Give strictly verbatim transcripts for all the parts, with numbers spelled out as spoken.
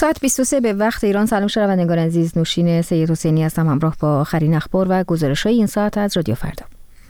ساعت بیست و سه به وقت ایران. سلام شنوندگان عزیز، نوشین سید حسینی هستم همراه با آخرین اخبار و گزارش‌های این ساعت از رادیو فردا.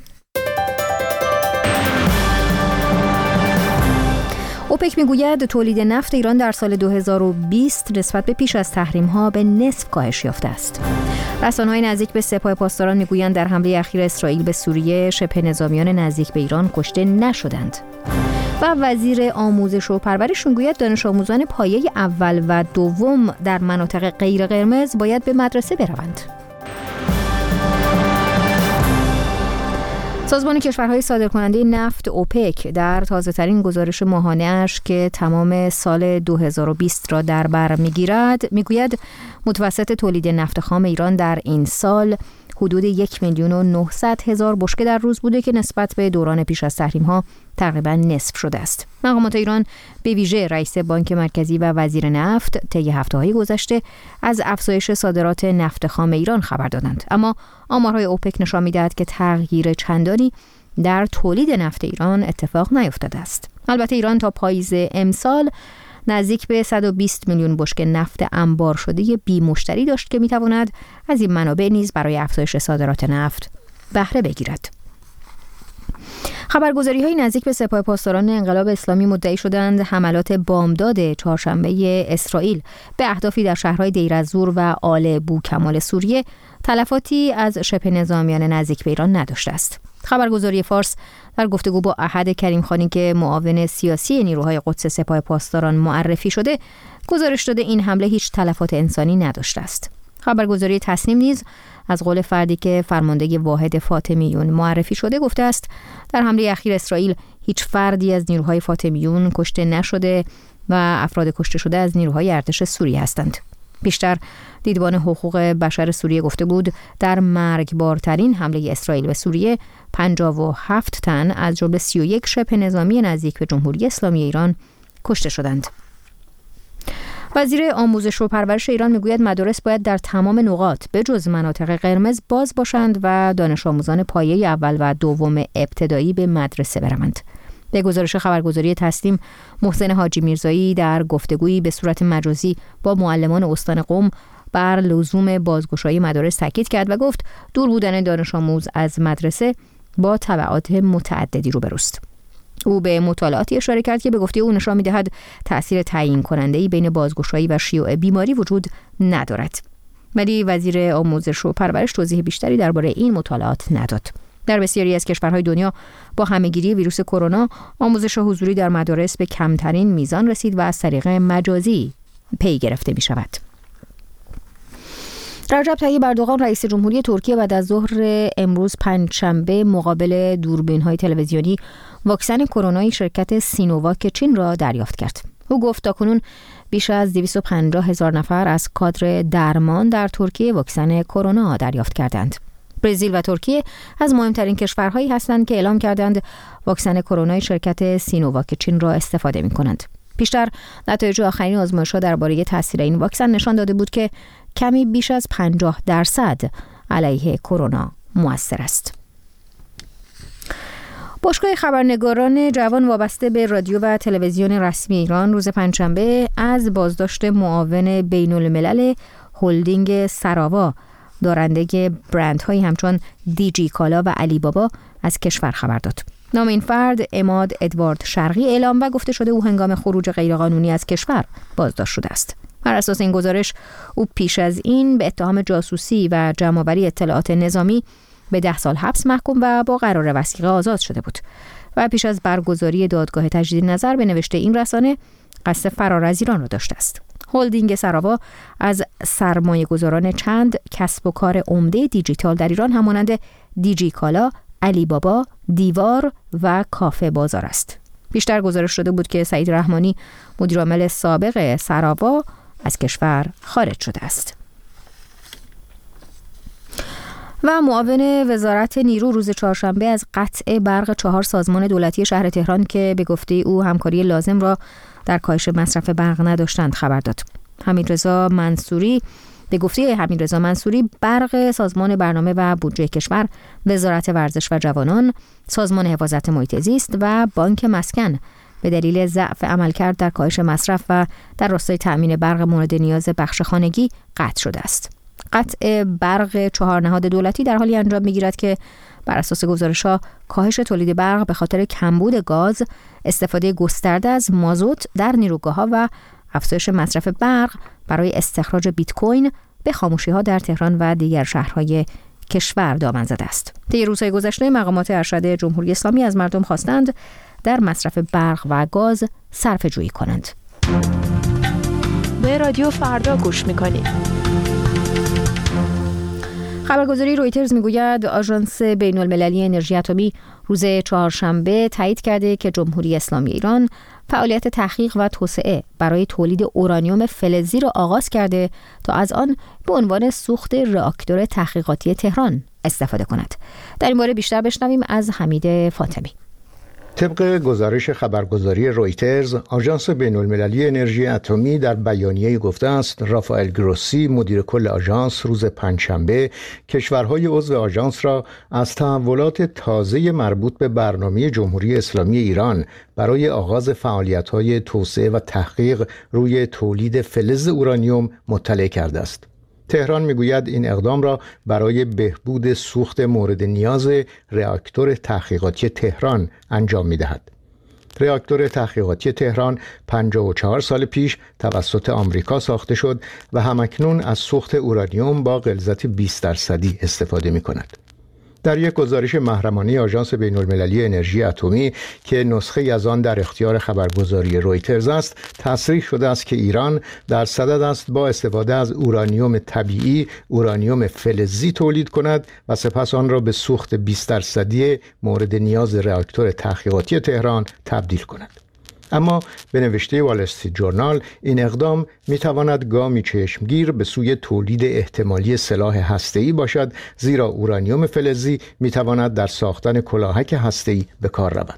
اوپک میگوید تولید نفت ایران در سال دو هزار و بیست نسبت به پیش از تحریم‌ها به نصف کاهش یافته است. رسانه‌های نزدیک به سپاه پاسداران میگویند در حمله اخیر اسرائیل به سوریه شبه نظامیان نزدیک به ایران کشته نشدند. و وزیر آموزش و پرورش میگوید دانش آموزان پایه اول و دوم در مناطق غیر قرمز باید به مدرسه بروند. سازمان کشورهای صادرکننده نفت اوپک در تازه‌ترین گزارش ماهانه‌اش که تمام سال دو هزار و بیست را در بر می‌گیرد میگوید متوسط تولید نفت خام ایران در این سال حدود یک میلیون و نهصد هزار بشکه در روز بوده که نسبت به دوران پیش از تحریم‌ها تقریباً نصف شده است. مقامات ایران به ویژه رئیس بانک مرکزی و وزیر نفت طی هفته‌های گذشته از افزایش صادرات نفت خام ایران خبر دادند، اما آمارهای اوپک نشان می‌دهد که تغییر چندانی در تولید نفت ایران اتفاق نیفتاده است. البته ایران تا پاییز امسال نزدیک به صد و بیست میلیون بشکه نفت انبار شده بی مشتری داشت که میتواند از این منابع نیز برای افزایش صادرات نفت بهره بگیرد. خبرگزاری‌های نزدیک به سپاه پاسداران انقلاب اسلامی مدعی شدند حملات بامداد چهارشنبه اسرائیل به اهدافی در شهرهای دیر از-زور و آل بوکمال سوریه تلفاتی از شبه نظامیان نزدیک به ایران نداشته است. خبرگزاری فارس در گفتگو با احد کریمخانی که معاون سیاسی نیروهای قدس سپاه پاسداران معرفی شده گزارش داده این حمله هیچ تلفات انسانی نداشته است. خبرگزاری تصنیم نیز از قول فردی که فرمانده واحد فاطمیون معرفی شده گفته است در حمله اخیر اسرائیل هیچ فردی از نیروهای فاطمیون کشته نشده و افراد کشته شده از نیروهای ارتش سوریه هستند. بیشتر دیدبان حقوق بشر سوریه گفته بود در مرگبارترین حمله اسرائیل به سوریه پنجاه و هفت تن از جمله سی و یک شبه نظامی نزدیک به جمهوری اسلامی ایران کشته شدند. وزیر آموزش و پرورش ایران میگوید مدارس باید در تمام نقاط به جز مناطق قرمز باز باشند و دانش آموزان پایه اول و دوم ابتدایی به مدرسه بروند. به گزارش خبرگزاری تسنیم، محسن حاجی میرزایی در گفتگویی به صورت مجازی با معلمان استان قم بر لزوم بازگشایی مدارس تاکید کرد و گفت دور بودن دانش آموز از مدرسه با تبعات متعددی روبروست. او به مطالعاتی اشاره کرد که به گفته او نشان می‌دهد تأثیر تعیین کننده‌ای بین بازگشایی و شیوع بیماری وجود ندارد. ولی وزیر آموزش و پرورش توضیح بیشتری درباره این مطالعات نداد. در بسیاری از کشورهای دنیا با همه‌گیری ویروس کرونا آموزش حضوری در مدارس به کمترین میزان رسید و از طریق مجازی پی گرفته می‌شود. رجب طیب اردوغان رئیس جمهوری ترکیه بعد از ظهر امروز پنجشنبه مقابل دوربین‌های تلویزیونی واکسن کرونای شرکت سینوواک چین را دریافت کرد. او گفت تاکنون بیش از دویست و پنجاه هزار نفر از کادر درمان در ترکیه واکسن کرونا دریافت کردند. برزیل و ترکیه از مهمترین کشورهایی هستند که اعلام کردند واکسن کرونای شرکت سینوواک چین را استفاده می‌کنند. پیشتر نتایج آخرین آزمایش‌ها درباره تاثیر این واکسن نشان داده بود که کمی بیش از پنجاه درصد علیه کرونا مؤثر است. باشگاه خبرنگاران جوان وابسته به رادیو و تلویزیون رسمی ایران روز پنجشنبه از بازداشت معاون بین‌الملل هلدینگ سراوا دارنده برندهایی همچون دیجی کالا و علی بابا از کشور خبر داد. نام این فرد عماد ادوارد شرقی اعلام و گفته شده او هنگام خروج غیرقانونی از کشور بازداشت شده است. بر اساس این گزارش او پیش از این به اتهام جاسوسی و جمع‌آوری اطلاعات نظامی به ده سال حبس محکوم و با قرار وثیقه آزاد شده بود و پیش از برگزاری دادگاه تجدید نظر به نوشته این رسانه قصد فرار از ایران را داشته است. هلدینگ سراوا از سرمایه‌گذاران چند کسب و کار عمده دیجیتال در ایران همانند دیجی کالا، علی بابا، دیوار و کافه بازار است. بیشتر گزارش شده بود که سعید رحمانی مدیرعامل سابق سراوا از کشور خارج شده است. و معاون وزارت نیرو روز چهارشنبه از قطع برق چهار سازمان دولتی شهر تهران که به گفته او همکاری لازم را در کاهش مصرف برق نداشتند خبر داد. حمیدرضا منصوری به گفته حمیدرضا منصوری برق سازمان برنامه و بودجه کشور، وزارت ورزش و جوانان، سازمان حفاظت محیط زیست و بانک مسکن به دلیل ضعف عملکرد در کاهش مصرف و در راستای تأمین برق مورد نیاز بخش خانگی قطع شده است. قطع برق چهار نهاد دولتی در حالی انجام می‌گیرد که بر اساس گزارش‌ها کاهش تولید برق به خاطر کمبود گاز، استفاده گسترده از مازوت در نیروگاه‌ها و افزایش مصرف برق برای استخراج بیت کوین به خاموشی‌ها در تهران و دیگر شهرهای کشور دامن زده است. طی روزهای گذشته مقامات ارشد جمهوری اسلامی از مردم خواستند در مصرف برق و گاز صرفه‌جویی کنند. به رادیو فردا گوش می‌کنید. خبرگزاری رویترز میگوید آژانس بین‌المللی انرژی اتمی روز چهارشنبه تایید کرده که جمهوری اسلامی ایران فعالیت تحقیق و توسعه برای تولید اورانیوم فلزی را آغاز کرده تا از آن به عنوان سوخت راکتور تحقیقاتی تهران استفاده کند. در این باره بیشتر بشنویم از حمید فاطمی. طبق گزارش خبرگزاری رویترز، آژانس بین‌المللی انرژی اتمی در بیانیه‌ای گفته است رافائل گروسی، مدیر کل آژانس، روز پنجشنبه کشورهای عضو آژانس را از تحولات تازه مربوط به برنامه جمهوری اسلامی ایران برای آغاز فعالیت‌های توسعه و تحقیق روی تولید فلز اورانیوم مطلع کرده است. تهران میگوید این اقدام را برای بهبود سوخت مورد نیاز راکتور تحقیقاتی تهران انجام می‌دهد. راکتور تحقیقاتی تهران پنجاه و چهار سال پیش توسط آمریکا ساخته شد و همکنون از سوخت اورانیوم با غلظت بیست درصدی استفاده می‌کند. در یک گزارش محرمانه آژانس بین‌المللی انرژی اتمی که نسخه از آن در اختیار خبرگزاری رویترز است، تصریح شده است که ایران در صدد است با استفاده از اورانیوم طبیعی اورانیوم فلزی تولید کند و سپس آن را به سوخت بیست درصدی مورد نیاز راکتور تحقیقاتی تهران تبدیل کند. اما به نوشته وال استریت جورنال این اقدام میتواند گامی چشمگیر به سوی تولید احتمالی سلاح هسته‌ای باشد، زیرا اورانیوم فلزی میتواند در ساختن کلاهک هسته‌ای به کار رود.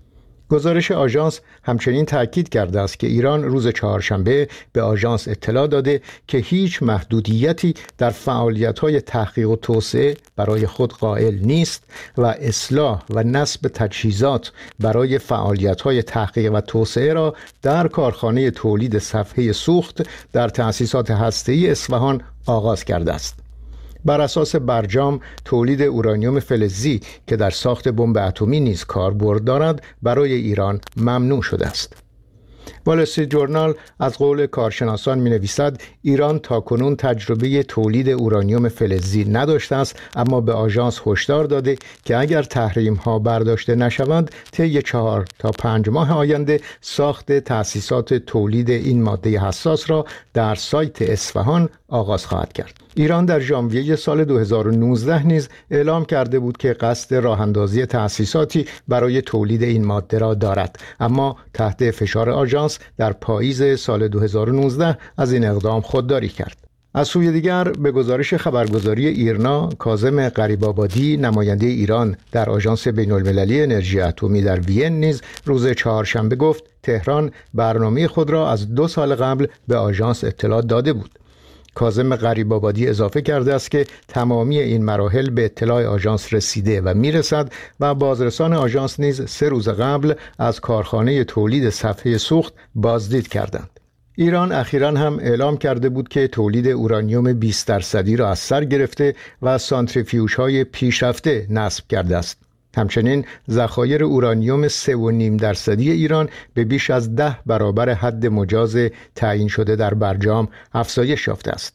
گزارش آژانس همچنین تاکید کرده است که ایران روز چهارشنبه به آژانس اطلاع داده که هیچ محدودیتی در فعالیت‌های تحقیق و توسعه برای خود قائل نیست و اصلاح و نصب تجهیزات برای فعالیت‌های تحقیق و توسعه را در کارخانه تولید صفحه سوخت در تأسیسات هسته‌ای اصفهان آغاز کرده است. بر اساس برجام تولید اورانیوم فلزی که در ساخت بمب اتمی نیز کاربرد دارد برای ایران ممنوع شده است. وال استریت جورنال از قول کارشناسان می نویسد ایران تاکنون تجربه تولید اورانیوم فلزی نداشته است، اما به آژانس هشدار داده که اگر تحریم ها برداشته نشوند طی چهار تا پنج ماه آینده ساخت تأسیسات تولید این ماده حساس را در سایت اصفهان آغاز خواهد کرد. ایران در ژانویه سال دو هزار و نوزده نیز اعلام کرده بود که قصد راه اندازی تأسیساتی برای تولید این ماده را دارد، اما تحت فشار آژانس در پاییز سال دو هزار و نوزده از این اقدام خودداری کرد. از سوی دیگر به گزارش خبرگزاری ایرنا، کاظم غریب‌آبادی نماینده ایران در آژانس بین‌المللی انرژی اتمی در وین نیز روز چهارشنبه گفت تهران برنامه خود را از دو سال قبل به آژانس اطلاع داده بود. کاظم غریب‌آبادی اضافه کرده است که تمامی این مراحل به اطلاع آژانس رسیده و میرسد و بازرسان آژانس نیز سه روز قبل از کارخانه تولید صفحه سوخت بازدید کردند. ایران اخیراً هم اعلام کرده بود که تولید اورانیوم بیست درصدی را از سر گرفته و سانتریفیوژهای پیشرفته نصب کرده است. همچنین ذخایر اورانیوم سه و نیم درصدی ایران به بیش از ده برابر حد مجاز تعیین شده در برجام افزایش یافته است.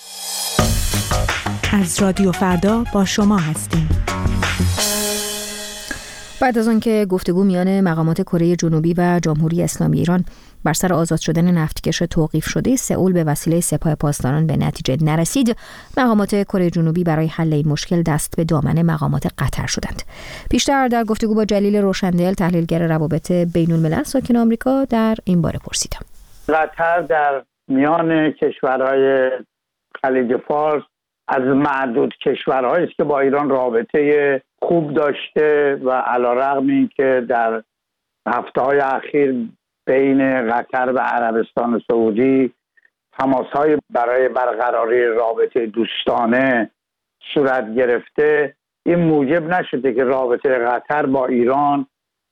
از رادیو فردا با شما هستیم. بعد از آنکه گفتگو میان مقامات کره جنوبی و جمهوری اسلامی ایران بر سر آزاد شدن نفتکش توقیف شده سئول به وسیله سپاه پاسداران به نتیجه نرسید، مقامات کره جنوبی برای حل این مشکل دست به دامن مقامات قطر شدند. بیشتر در گفتگو با جلیل روشندل، تحلیلگر روابط بین الملل ساکن آمریکا، در این باره پرسیدم. قطر در میان کشورهای خلیج فارس از معدود کشورهایی است که با ایران رابطه خوب داشته و علیرغم اینکه در هفته‌های اخیر بین قطر و عربستان سعودی تماس‌های برای برقراری رابطه دوستانه صورت گرفته، این موجب نشده که رابطه قطر با ایران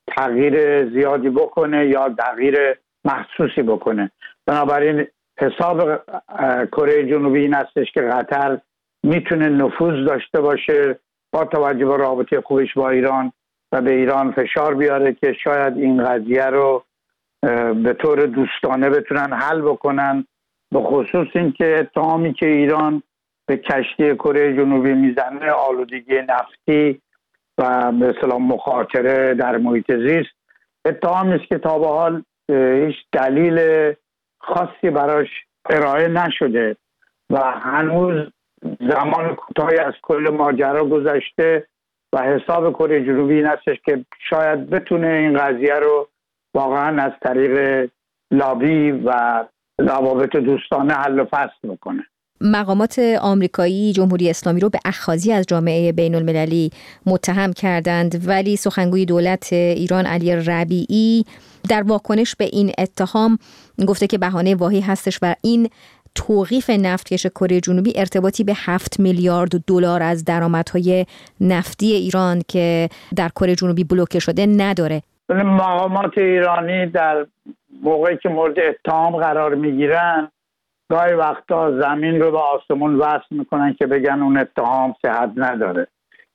تغییر زیادی بکنه یا تغییر محسوسی بکنه. بنابراین حساب کره جنوبی این هستش که قطر میتونه نفوذ داشته باشه با توجه به رابطه خوبش با ایران و به ایران فشار بیاره که شاید این قضیه رو به طور دوستانه بتونن حل بکنن، به خصوص این که اتهامی که ایران به کشتی کره جنوبی میزنه آلودگی نفتی و به اصطلاح مخاطره در محیط زیست، اتهامی است که تا به حال هیچ دلیل خاصی براش ارائه نشده و هنوز زمان کوتاهی از کل ماجرا گذشته و حساب کره جنوبی این هستش که شاید بتونه این قضیه رو واقعا از طریق لابی و روابط دوستانه حل و فصل بکنه. مقامات آمریکایی جمهوری اسلامی رو به اخاذی از جامعه بین المللی متهم کردند، ولی سخنگوی دولت ایران علی ربیعی در واکنش به این اتهام گفته که بهانه واهی هستش و این توقیف نفتکش کره جنوبی ارتباطی به هفت میلیارد دلار از درآمدهای نفتی ایران که در کره جنوبی بلوکه شده نداره. مقامات ایرانی در موقعی که مورد اتهام قرار میگیرن گاهی وقتا زمین رو به آسمون وصل میکنن که بگن اون اتهام صحت نداره.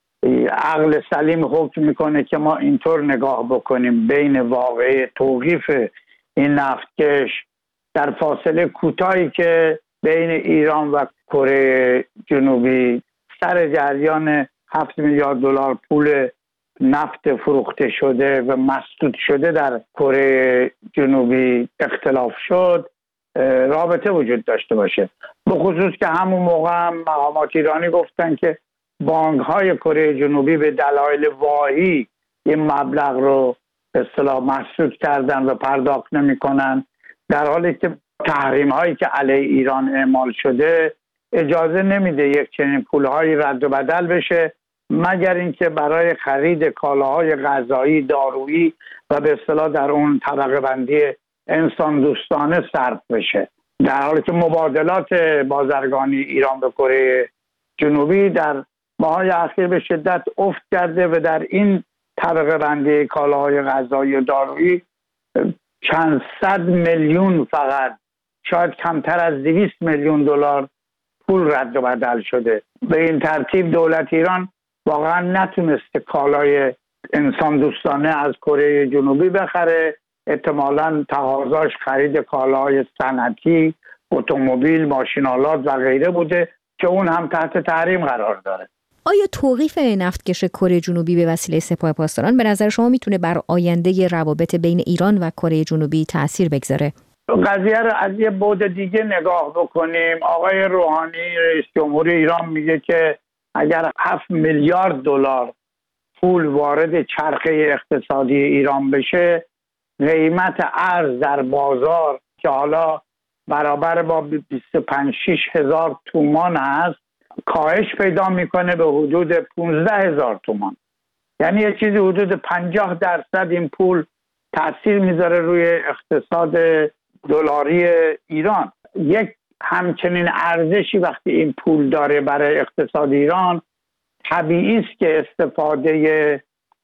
عقل سلیم حکم میکنه که ما اینطور نگاه بکنیم بین واقعه توقیف این نفتکش در فاصله کوتاهی که بین ایران و کره جنوبی سر جریان هفت میلیارد دلار پول نفت فروخته شده و مسدود شده در کره جنوبی اختلاف شد، رابطه وجود داشته باشه. به خصوص که همون موقع هم مقامات ایرانی گفتن که بانک های کره جنوبی به دلایل واهی این مبلغ رو به اصطلاح مسدود کردن و پرداخت نمی کنن، در حالی که تحریم هایی که علیه ایران اعمال شده اجازه نمیده یک چنین پول هایی رد و بدل بشه مگر اینکه برای خرید کالاهای غذایی، دارویی و به اصطلاح در اون طبقه بندی انسان دوستانه صرف بشه، در حالی که مبادلات بازرگانی ایران به کره جنوبی در ماهای اخیر به شدت افت کرده و در این طبقه بندی کالاهای غذایی و دارویی چند صد میلیون، فقط شاید کمتر از دویست میلیون دلار پول رد و بدل شده. به این ترتیب دولت ایران واقعا نتونسته کالای انسان دوستانه از کره جنوبی بخره. احتمالاً تقاضاش خرید کالاهای صنعتی، اتومبیل، ماشین‌آلات و غیره بوده که اون هم تحت تحریم قرار داره. آیا توقیف نفتکش کره جنوبی به وسیله سپاه پاسداران به نظر شما میتونه بر آینده روابط بین ایران و کره جنوبی تأثیر بگذاره؟ قضیه رو از یه بعد دیگه نگاه بکنیم. آقای روحانی رئیس جمهوری ایران میگه که اگر هفت میلیارد دلار پول وارد چرخه اقتصادی ایران بشه، قیمت ارز در بازار که حالا برابر با بیست و پنج شش هزار تومان هست کاهش پیدا میکنه به حدود پانزده هزار تومان. یعنی یه چیزی حدود پنجاه درصد این پول تأثیر میذاره روی اقتصاد دلاری ایران. یک همچنین ارزشی وقتی این پول داره برای اقتصاد ایران، طبیعی است که استفاده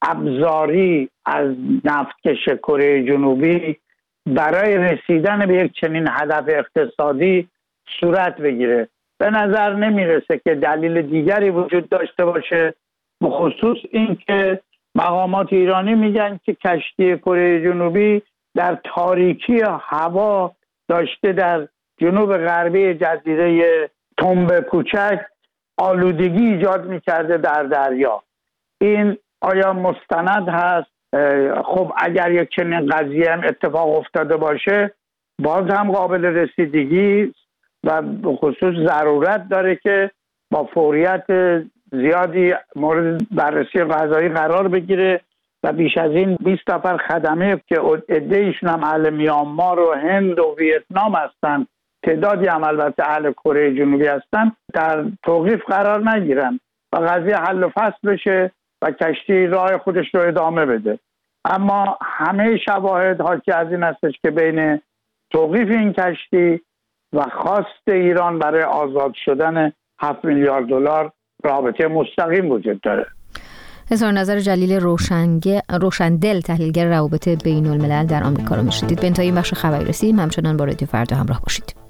ابزاری از نفتکش کره جنوبی برای رسیدن به یک چنین هدف اقتصادی صورت بگیره. به نظر نمیرسه که دلیل دیگری وجود داشته باشه، به خصوص این که مقامات ایرانی میگن که کشتی کره جنوبی در تاریکی هوا داشته در جنوب غربی جزیره تنب کوچک آلودگی ایجاد میکرده در دریا. این آیا مستند هست؟ خب اگر یک چنین قضیه هم اتفاق افتاده باشه باز هم قابل رسیدگی و به خصوص ضرورت داره که با فوریت زیادی مورد بررسی قضایی قرار بگیره و بیش از این بیست نفر خدمه که عده‌ایشون هم اهل میانمار و هند و ویتنام هستن، تعدادی هم البته اهل کره جنوبی هستن، در توقیف قرار نگیرن و قضیه حل و فصل بشه و کشتی راه خودش رو ادامه بده. اما همه شواهد حاکی از این هستش که بین توقیف این کشتی و خواست ایران برای آزاد شدن هفت میلیارد دلار رابطه مستقیم وجود داره. اظهار نظر جلیل روشنگ روشندل تحلیلگر روابط بین الملل در آمریکا رو میشنیدید. به انتهای این بخش خبری رسیدیم. همچنان با رادیو فردا همراه باشید.